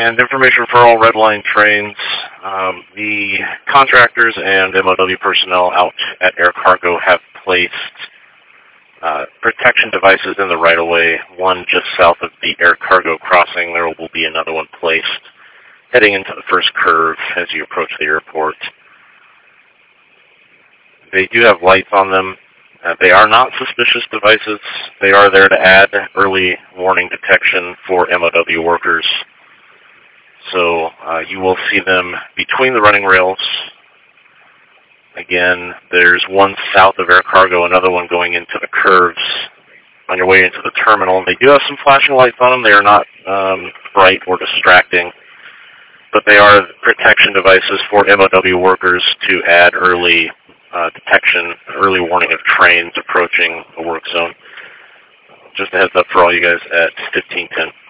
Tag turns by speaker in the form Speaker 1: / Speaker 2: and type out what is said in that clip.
Speaker 1: And information for all Red Line trains. The contractors and MOW personnel out at Air Cargo have placed protection devices in the right-of-way, one just south of the Air Cargo crossing. There will be another one placed heading into the first curve as you approach the airport. They do have lights on them. They are not suspicious devices. They are there to add early warning detection for MOW workers. So you will see them between the running rails. Again, there's one south of Air Cargo, another one going into the curves on your way into the terminal. They do have some flashing lights on them. They are not bright or distracting, but they are protection devices for MOW workers to add early detection, early warning of trains approaching a work zone. Just a heads up for all you guys at 1510.